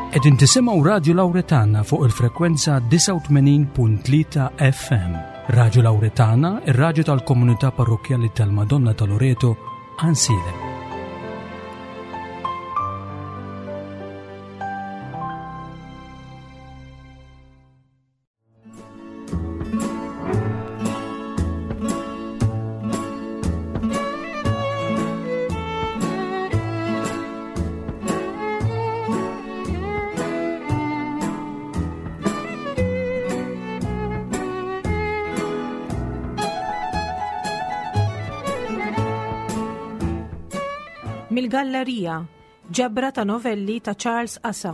Qegħdin tisimgħu Radio Lawretana fuq il-frekwenza 89.3 FM. Radio Lawretana, ir-radju tal-Komunità Parrokjali tal-Madonna ta' Loreto, Ansile. Mil-gallerija, ġebra ta' novelli ta' Charles Assa.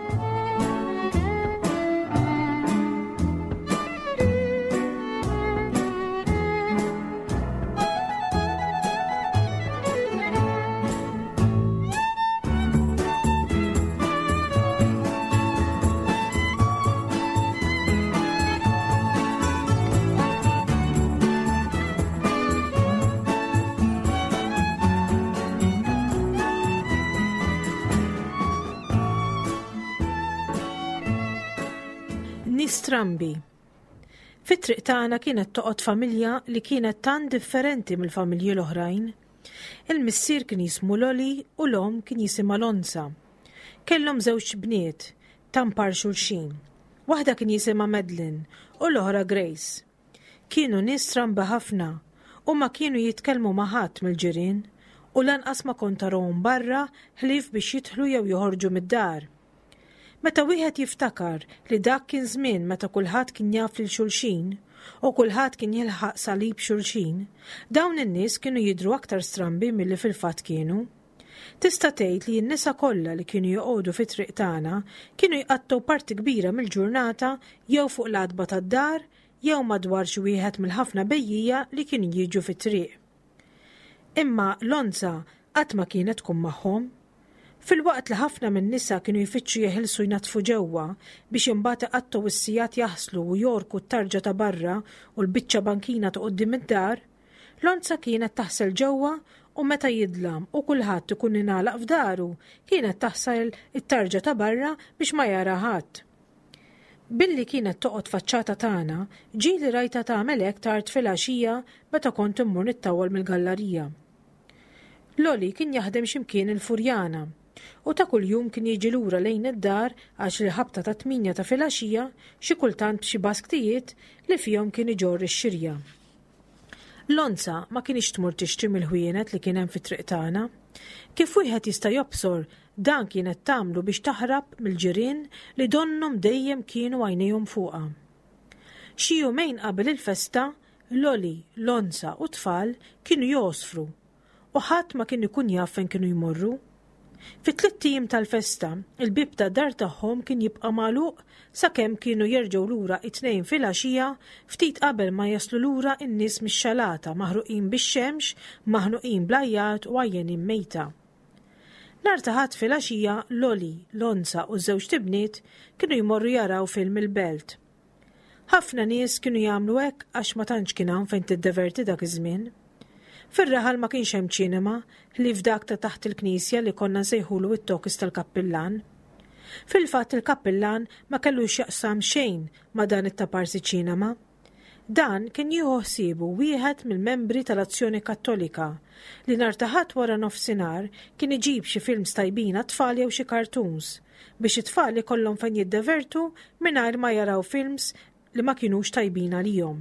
Strambi. Fit-triq tagħna kienet toqgħod familja li kienet tant differenti mill-familji l-oħrajn. Il-missier kien jismu Loli u l-om kien jisimha Lonza. Kellhom żewġ bniet tampar xulxin. Waħda kien jisimha Madeline u l-oħra Grace. Kienu nies strambi ħafna u ma kienu jitkellmu ma' ħadd mill-ġirien u lanqas ma kontarhom barra ħlief biex jidħlu jew joħorġu mid-dar. Meta wieħed jiftakar li dak kien żmien meta kulħadd kien jaf lil xulxin u kulħadd kien jilħaq salib xulxin, dawn in-nies kienu jidhru aktar strambi milli fil-fatt kienu. Tista' tgħid li n-nisa kollha li kienu joqogħdu fit-triq tagħna kienu jqattgħu parti kbira mill-ġurnata jew fuq l-għadba tad-dar jew madwar xi wieħed mill-ħafna bejjija li kienu jiġu fit-triq. Imma Lonza qatt ma kienet tkun magħhom. Fil-waqt li ħafna minn nisa kienu jfittxu jeħilsu jnatfu ġewwa biex imbagħad iqattgħu is-sijat jaħslu u jorku t-tarġa ta' barra u l-biċċa bankina ta' quddiem id-dar, Lonza kienet taħsel ġewwa u meta jidlam u kulħadd ikun ingħalaq f'daru kienet taħsel it-tarġa ta' barra biex ma jara ħadd. Billi kienet toqgħod faċċata tagħna, ġieli rajta tagħmel hekk tard filgħaxija meta kont immur nittawwal mill-gallerija. Loli kien jaħdem x'imkien il-Furjana. U ta' kuljum kien jiġi lura lejn id-dar għax il-ħabta ta' 8 ta' filgħaxija xi kultant b'xi basktijiet li fihom kien iġorr ix-xirja. Lonza ma kienx tmur tixtri mill-ħwienet li kien hemm fit-triq tagħna. Kif wieħed jista' jobsor dan kienet tagħmlu biex taħrab mill-ġirien li donnhom dejjem kienu għajnejhom fuqha. Xi jumejn qabel il-festa, Loli, Lonza u tfal kienu josfru u ħadd ma kien ikun jaf fejn kienu jmorru. Fit-3 tim tal-festa, il-bib ta' dar tagħhom kien jibqa' magħluq sakemm kienu jerġgħu lura it-tnejn filgħaxija ftit qabel ma jaslu lura n-nies mix-xalata maħruqin bix-xemx, maħnuqin blajjat u għajjenin mejta. Nhar ta' ħadd filgħaxija Loli, Lonza u żewġ tibniet kienu jmorru jaraw film il-belt. Ħafna nies kienu jagħmlu hekk għax ma tantx kien hawn fejn tiddeverti dak iż-żmien. Fir-raħal ma kienx hemm ċinema li f'dak ta' taħt il-Knisja li konna nsejħulu it-tokis tal-kappillan. Fil-fatt il-kappillan ma kellux jaqsam xejn ma dan it-taparsi ċinema. Dan kien jieħu ħsiebu wieħed mill-membri tal-Azzjoni Kattolika li nhar ta' ħadd wara nofsinhar kien iġib xi films tajbin għat-tfal jew xi cartoons biex it-tfal ikollhom fejn jiddevertu mingħajr ma jaraw films li ma kinux tajbin għalihom.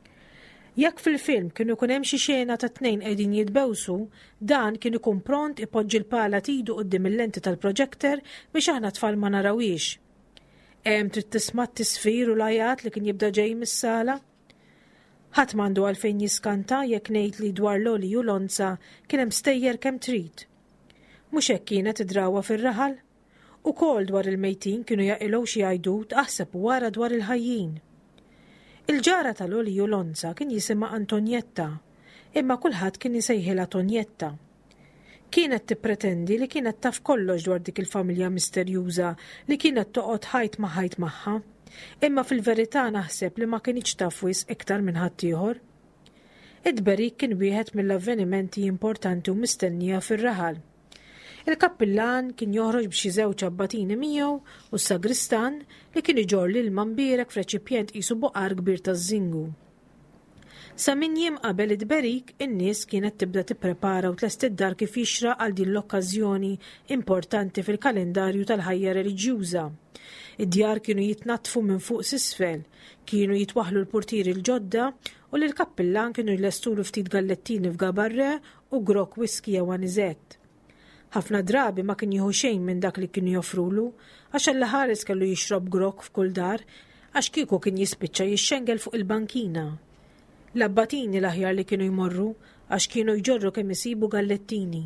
Jekk fil-film kienu jkun hemm xi xena ta' tnejn qegħdin jitbewsu, dan kien ikun pront ipoġġi l-pala tidu quddiem il-lenti tal-proġekter biex aħna tfal ma narawiex. Hemm trid tisma' t-tisfir u l-ajat li kien jibda ġej mis-sala. Ħadd m'għandu għalfejn jiskanta jekk ngħid li dwar Loli u Lonza kien hemm stejjer kemm trid. Mhux hekk kienet id-drawwa fir-raħal? Ukoll dwar il-mejtin kienu jaqilgħu xi għajdut aħseb wara dwar il-ħajjin. Il-ġara ta' Loli u Lonza kien jisimha Antonietta, imma kulħadd kien isejħilha Tonjetta. Kienet tippretendi li kienet taf kollox dwar dik il-familja misterjuża li kienet toqgħod ħajt magħha, imma fil-verità naħseb li ma kienx taf wisq iktar minn ħadd ieħor. Id-berik kien wieħed mill-avvenimenti importanti u mistennija fir-raħal. Il-kappillan kien joħroġ b'xi żewġ abbatini miegħu u s-sagristan li kien iġor l-ilma mbierek f'reċipjent qisu boqar kbir taż-żingu. Sa min jiem qabel id-berik, in-nies kienet tibda tipprepara u tlest id-dar kif jixra għal din l-okkażjoni importanti fil-kalendarju tal-ħajja reliġjuża. Id-djar kienu jitnatfu minn fuq s'isfel, kienu jitwaħlu l-portieri l-ġodda u l-kappillan kienu jlestulu ftit gallettini f'gabarre u grok whisky jew aniżett. Ħafna drabi ma kien jieħu xejn minn dak li kienu joffrulu, għax l-ħares kellu jixrob grok f'kull dar, għax kieku kien jispiċċa jixxengel fuq il-bankina. L-abbatini l-aħjar li kienu jmorru għax kienu jġorru kemm isibu gallettini.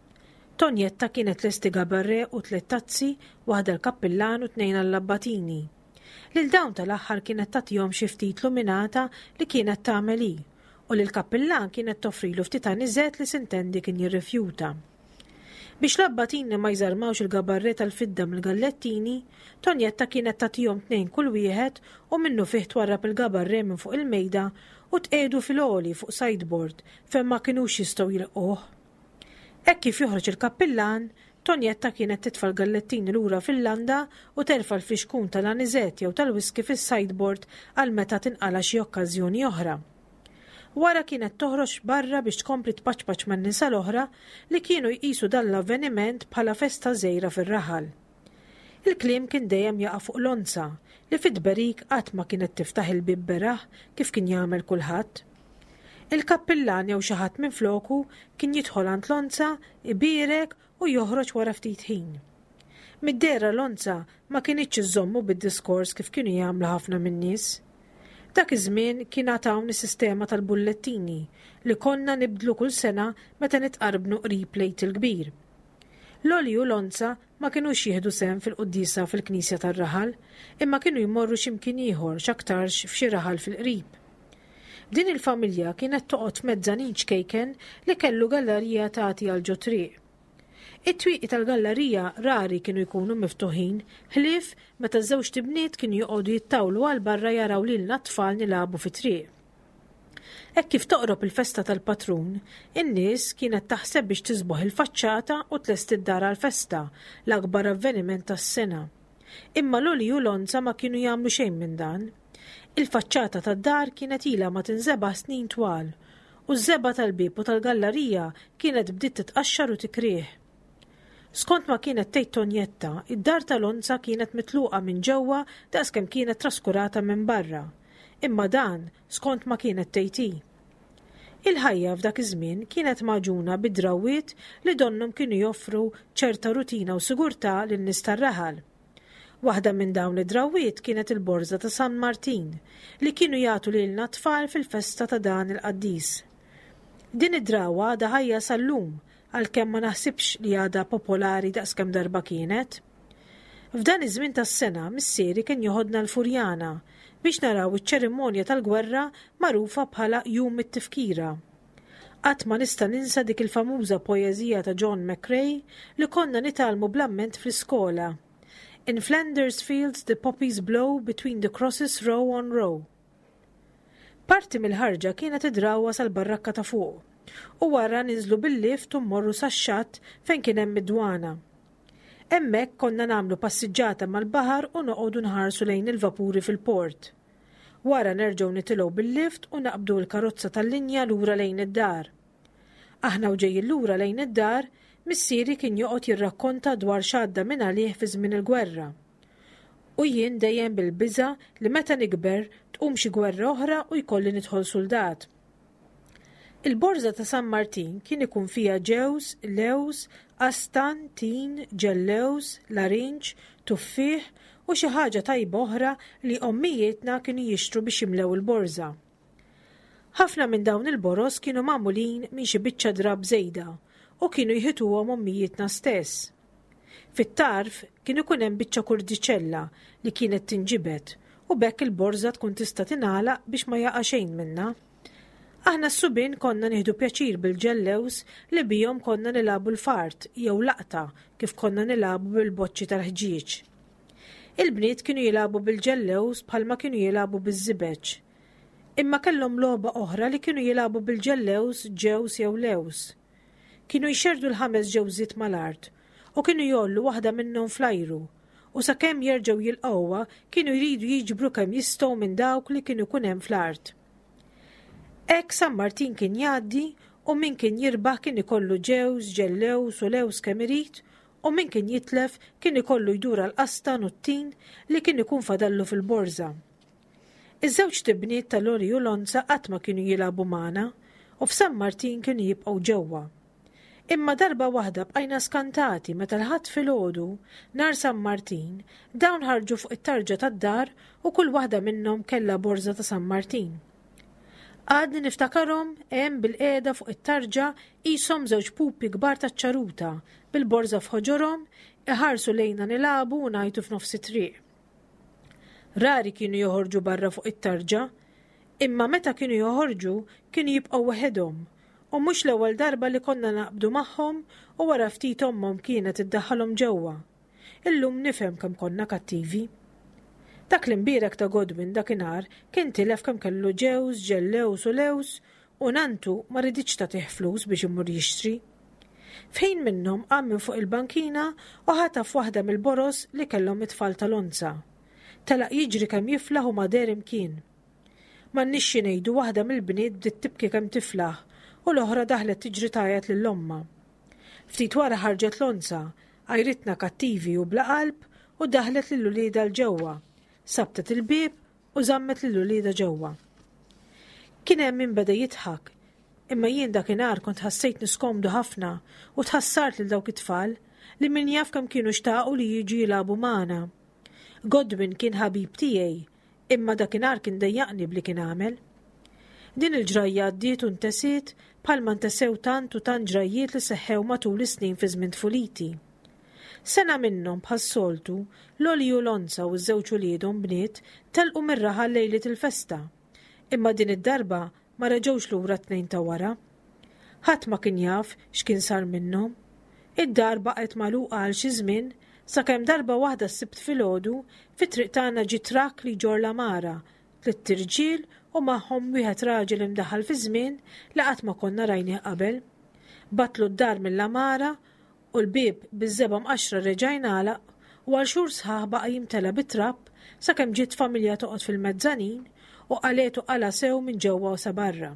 Tonjetta kienet lesti gabarre u 3 tazzi, waħda l-kappillan u 2 għall-abbatini. Lil dawn tal-aħħar kienet tagħtihom xi ftit luminata li kienet tagħmel hi u lill-kappillan kienet toffrilu ftit aniżett li sintendi kien jirrifjuta. Biex l-abbatini ma jżarmawx il-gabarre tal-fidda mill-gallettini, Tonjetta kienet tagħtihom 2 kull wieħed u minnu fih twarrab il-gabarre minn fuq il-mejda u tqedu fil-għoli fuq sideboard fejn ma kinux jistgħu jilquh. Hekk kif joħroġ il-kappillan, Tonjetta kienet titfa' l-gallettini lura fil-landa u terfa' l-fixkun tal-aniżett jew tal-whisky fis-sideboard għal meta tinqala xi okkażjoni oħra. Wara kienet toħroġ barra biex tkompli tpaċpaċ man-nisa l-oħra li kienu jqisu dan l-avveniment bħala festa żgħira fir-raħal. Il-kliem kien dejjem jaqa' fuq Lonza li fid-berik qatt ma kienet tiftaħ il-bib beraħ kif kien jagħmel kulħadd. Il-kappillan jew xi ħadd minn floku kien jidħol għand Lonza, ibierek u joħroġ wara ftit ħin. Mid-dera Lonza ma kienitx iżommu bid-diskors kif kienu jagħmlu ħafna min-nies. Dak iż-żmien kien għatawni sistema tal-bullettini li konna nibdlu kull sena meta nitqarbnu qrib lejt il-kbir. Loli u Lonza ma kienux jieħdu sehem fil-qudiesa fil-Knisja tar-Raħal, imma kienu jmorru x'imkien ieħor x'aktarx f'xi raħal fil-qrib. Din il-familja kienet toqgħod mezzanin ċkejken li kellu gallerija tagħti għal ġo triq. It-twieqi tal-gallerija rari kienu jkunu miftuħin, ħlief meta ż-żewġ tibniet kienu joqogħdu jittawlu għal barra jaraw lilna tfal nilagħbu fit-triq. Hekk kif toqrob il-festa tal-patrun, in-nies kienet taħseb biex tisboħ il-faċċata u tlest id-dar għall-festa, l-akbar avveniment tas-sena. Imma Loli u Lonza ma kienu jagħmlu xejn minn dan. Il-faċċata tad-dar kienet ilha ma tinżeba' snin twal u ż-żeba tal-bib u tal-gallerija kienet bdiet titqaxxar u tikrieħ. Skont ma kienet tgħid Tonjetta, id-dar tal-Lonza kienet mitluqa minn ġewwa daqskemm kienet traskurata minn barra. Imma dan skont ma kienet tgħid. Il-ħajja f'dak iż-żmien kienet maġuna bid-drawwiet li donnhom kienu joffru ċerta rutina u sigurtà lin-nies tar-raħal. Waħda minn dawn id-drawwiet kienet il-Borża ta' San Martin li kienu jagħtu lilna tfal fil-festa ta' dan il-qaddis. Din id-drawwa għadha ħajja sal-lum għalkemm ma naħsibx li għadha popolari daqskemm darba kienet. F'dan iż-żmien tas-sena missieri kien joħodna l-Furjana biex naraw iċ-ċerimonja tal-gwerra magħrufa bħala Jum it-Tifkira. Qatt ma nista' ninsa dik il-famuża poeżija ta' John McCrae li konna nitalmu bl-amment fl-iskola. In Flanders fields the poppies blow between the crosses row on row. Parti mill-ħarġa kienet id-drawwa sal-barrakka ta' fuq u wara niżlu bil-lift u mmorru sax-xatt fejn kien hemm id-dwana. Hemmhekk konna nagħmlu passiġġata mal-baħar u noqogħdu nħarsu lejn il-vapuri fil-port. Wara nerġgħu nitilgħu bil-lift u naqbdu l-karozza tal-linja lura lejn id-dar. Aħna u ġejjin lura lejn id-dar, missieri kien joqgħod jirrakkonta dwar x'għadda minn għalih fi żmien il-gwerra. U jien dejjem bil-biża' li meta nikber tqum xi gwerra oħra u jkolli nidħol suldat. Il-Borża ta' San Martin kien ikun fiha ġews, lews, qastan, tin, ġellews, larinġ, tuffieħ u xi ħaġa tajba oħra li ommijietna kienu jixtru biex jimlew il-borża. Ħafna minn dawn il-boros kienu magħmulin minn xi biċċa drab żejda u kienu jħituhom ommijietna stess. Fit-tarf kien ikun hemm biċċa kurdiċella li kienet tinġibed u bekk il-borża tkun tista' tingħalaq biex ma jaqa' xejn minnha. Aħna s-subin konna nieħdu pjaċir bil-ġellews li bihom konna nilagħbu l-fart jew laqta kif konna nilagħbu bil-boċċi tal-ħġieġ. Il-bniet kienu jilagħbu bil-ġellews bħalma kienu jilagħbu biż-żibeġ. Imma kellhom logħba oħra li kienu jilagħbu bil-ġellews ġews jew lews. Kienu jxerdu l-5 ġewżiet mal-art u kienu jollu waħda minnhom flajru u sakemm jerġgħu jilqgħuha kienu jridu jiġbru kemm jistgħu minn dawk li kienu jkun hemm fl-art. Hekk San Martin kien jgħaddi u min kien jirbaħ kien ikollu ġews, ġellews u lews kemm irid u min kien jitlef kien ikollu jdura l-qastan u t-tin li kien ikun fadallu fil-borża. Iż-żewġ tibniet ta' Loli u Lonza qatt ma kienu jilagħbu magħna u f'San Martin kienu jibqgħu ġewwa. Imma darba waħda bqajna skantati meta l-ħadd filgħodu nhar San Martin dawn ħarġu fuq it-tarġa tad-dar u kull waħda minnhom kellha borża ta' San Martin. Għadni niftakarhom hemm bil-qiegħda fuq it-tarġa qishom żewġ pupi kbar taċ-ċaruta bil-borża f'ħoġorhom iħarsu lejna nilagħbu u ngħidu f'nofs it-triq. Rari kienu joħorġu barra fuq it-tarġa, imma meta kienu joħorġu kienu jibqgħu waħedhom u mhux l-ewwel darba li konna naqbdu magħhom u wara ftit ommhom kienet iddaħħalhom ġewwa. Illum nifhem kemm konna kattivi. Dak l-imbierek ta' Godwin dakinhar kien tilef kemm kellu ġews, ġellews u lews u nantu ma rriditx tagħtih flus biex imur jixtri. Fejn minnhom qam minn fuq il-bankina u ħataf waħda mill-boros li kellhom it-tfal tal-Lonza. Telaq jiġri kemm jiflaħ u mader imkien. M'għandniex ngħidu waħda mill-bniet bdiet tibki kemm tiflaħ u l-oħra daħlet tiġri tajjat lill-omma. Ftit wara ħarġet Lonza, għajritna kattivi u bla qalb u daħlet lill-ulieda l-ġewwa, sabtet il-bieb u żammet lill-ulieda ġewwa. Kien hemm min beda jidħak, imma jien dakinhar kont ħassejt niskomdu ħafna u tħassart lil dawk it-tfal li min jaf kemm kienu xtaqu li jiġu jilagħbu magħna. Godwin kien ħabib tiegħi, imma dakinhar kien dejjaqni bli kien għamel. Din il-ġrajja għaddiet u ntesiet bħalma ntesew tant u tant ġrajjiet li seħħew matul is-snin fi żmien tfuliti. Sena minnhom bħas-soltu Loli u Lonza u ż-żewġ uliedhom bniet telqu mir-raħa lejlet il-festa, imma din id-darba ma reġgħux lura t-tnejn ta' wara. Ħadd ma kien jaf x'kien sar minnhom. Id-dar baqgħet magħluqa għal xi żmien sakemm darba waħda s-sibt filgħodu fit-triq tagħna ġie trakk li ġorla mara, tliet tirġiel u magħhom wieħed raġel imdaħħal fi żmien li qatt ma konna rajnih qabel. Batlu d-dar mill-amara u l-bieb biż-żeba mqaxra reġa' jingħalaq u għal xhur sħaħ baqa' jimtela bit-trapp sakemm ġiet familja toqgħod fil-mezzanin u qalet qala sew minn ġewwa u sa barra.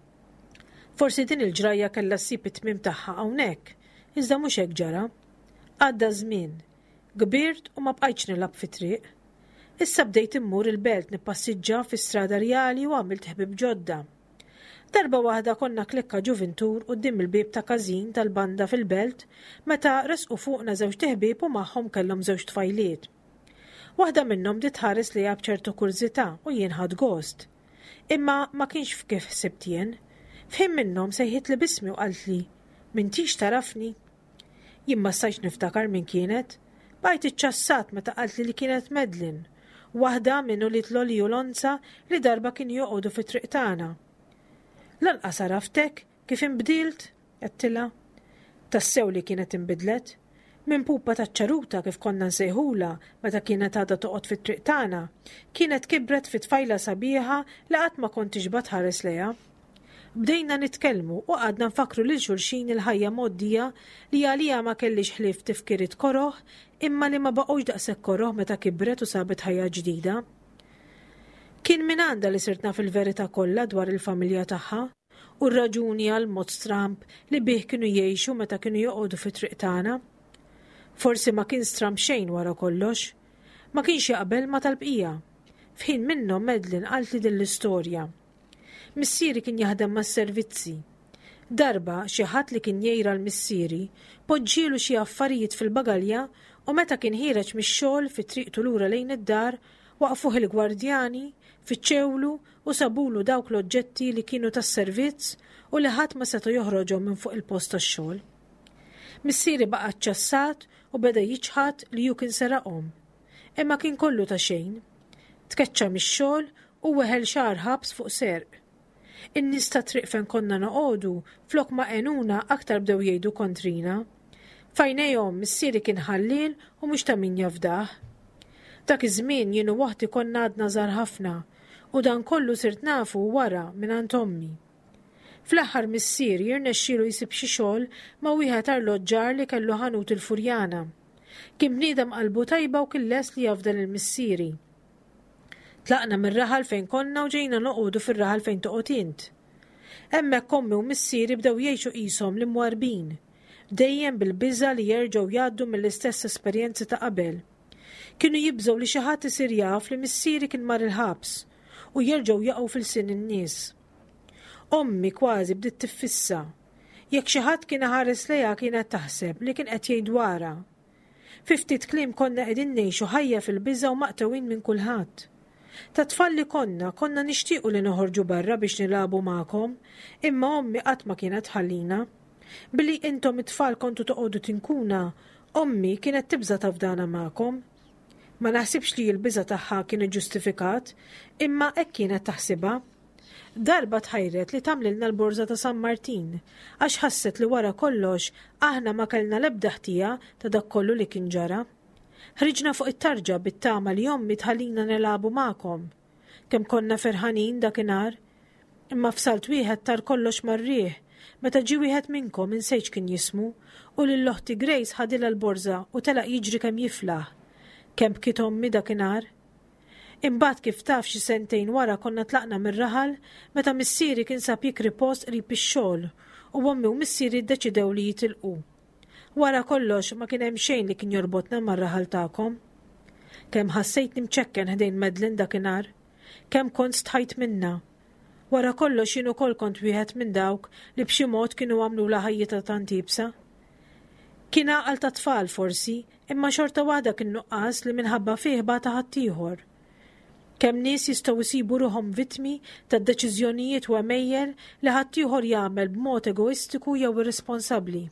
Forsi din il-ġrajja kellha ssib it-tmiem tagħha hawnhekk, iżda mhux hekk ġara. Għadda żmien, kbirt u ma bqajtx nilgħab fit-triq. Issa bdejt immur il-belt nippassiġġa fi-strada Rjali u għamilt ħbieb ġodda. Darba waħda konna klikka ġuventur quddiem il-bieb ta' każin tal-banda fil-belt meta resqu fuqna żewġ teħbieb u magħhom kellhom żewġ tfajliet. Waħda minnhom dit ħares li b'ċertu kurżità u jien ħadd gost. Imma ma kienx kif ħsibt jien. F'ħin minnhom sejħit li bismi u qalt li m'intix tarafni. Jien ma stajtx niftakar min kienet. Bajt iċċassat meta qalt li kienet Medlin, waħda minn ulied Loli u Lonza li darba kien joqogħdu fit-triq tagħna. Lanqas araftek kif inbdilt, qedtilha. Tassew li kienet inbidlet. Minn pupa taċ-ċaruta kif konna nsejħula meta kienet għadha toqgħod fit-triq tagħna, kienet kibret fi tfajla sabiħa li qatt ma kontix batħares lejha. Bdejna nitkellmu u qadna nfakru lil xulxin il-ħajja moddija li għalija ma kellix ħlief tifkirit koroħ imma li ma baqgħux daqshekk koroħ meta kibret u sabet ħajja ġdida. Kien min għandha li sirtna fil-verità kollha dwar il-familja tagħha u r-raġuni għal mod stramp li bih kienu jgħixu meta kienu joqogħdu fit-triq tagħna. Forsi ma kien stramp xejn wara kollox, ma kienx jaqbel ma tal-bqija. F'ħin minnhom Medlin qalt li din l-istorja. Missieri kien jaħdem mas-servizzi. Darba xi ħadd li kien jgħira l-missieri poġġielu xi affarijiet fil-bagalja u meta kien ħireġ mix-xogħol fit-triqtu lura lejn id-dar waqfuh il-gwardjani, fiċċewlu u sabulu dawk l-oġġetti li kienu tas-servizz u li ħadd ma setgħu joħroġhom minn fuq il-post tax-xogħol. Missieri baqa' ċċassat u beda jiġħad li ju kien seraqhom. Imma kien kollu ta' xejn. Tkeċċa mix-xogħol u weħel xahar ħabs fuq serq. In-nies ta' triq fejn konna noqogħdu flok ma għenuna aktar bdew jgħidu kontrina. Fajnejhom missieri kien ħallil u mhux ta' min jafdah. Dak iż-żmien jien u waħdi konna għadna żgħar ħafna u dan kollu sirt nafu wara mingħand ommi. Fl-aħħar missier jirnexxielu jsib xi xogħol ma' wieħed arloġġar li kellu ħanut il-Furjana. Kien bniedem qalbu tajba u kien les li jafdal il-missieri. Tlaqna mir-raħal fejn konna u ġejna noqogħdu fir-raħal fejn toqgħod int. Hemmhekk ommi u missieri bdew jgħixu qishom l-imwarbin, dejjem bil-biża' li jerġgħu jgħaddu mill-istess esperjenzi ta' qabel. Kienu jibżgħu li xi ħadd isir jaf li missieri kien mar il-ħabs u jerġgħu jaqgħu fil-sin in-nies. Ommi kważi bdiet tiffissa. Jekk xi ħadd kien ħares lejha kienet taħseb li kien qed jgħid wara. Fi ftit kliem konna qegħdin ngħixu ħajja fil-biża' u maqtewin minn kulħadd. Ta' tfal li konna nixtiequ li noħorġu barra biex nilagħbu magħkom, imma ommi qatt ma kienet ħallina. Billi intom it-tfal kontu toqgħodu tinkuna, ommi kienet tibża tafdana magħkom. Ma naħsibx li l-biża' tagħha kien iġġustifikat, imma hekk kienet taħsibha. Darba tħajret li tagħmlilna l-borża ta' San Martin, għax ħasset li wara kollox aħna ma kellna l-ebda ħtija ta' dak kollu li kien ġara. Ħriġna fuq it-tarġa bit-tama li ommi tħallina nilagħbu magħkom. Kemm konna ferħanin dakinhar, imma f'salt wieħed tar kollox marrieħ, meta ġie wieħed minnkom insejx kien jismu u lil oħti Grace ħadilha l-borża u telaq jiġri kemm jiflaħ. Kemm bkiet ommi dakinhar? Imbagħad kif taf xi sentejn wara konna tlaqna mir-raħal meta missieri kien sab jikri post qrib ix-xogħol u ommi u missieri ddeċidew li jitilqu. Wara kollox ma kien hemm xejn li kien jorbotna mar-raħal tagħkom. Kemm ħassejt nimċekken ħdejn Madeleine dakinhar, kemm kont stħajt minnha. Wara kollox jien ukoll kont wieħed minn dawk li b'xi mod kienu għamlula ħajjita tant ibsa. Kien għaqal ta' tfal forsi, imma xorta waħda kien nuqqas li minħabba fih bata ħaddieħor. Kemm nies jistgħu jsibu ruhom vittmi tad-deċiżjonijiet u għamejjel li ħaddieħor jagħmel b'mod egoistiku jew irresponsabbli.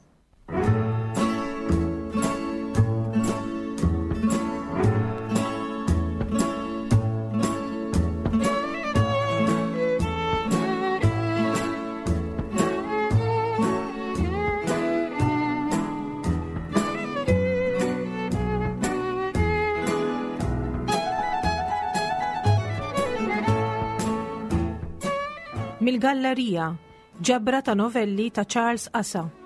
Mill-gallerija, ġabra ta' novelli ta' Charles Assa.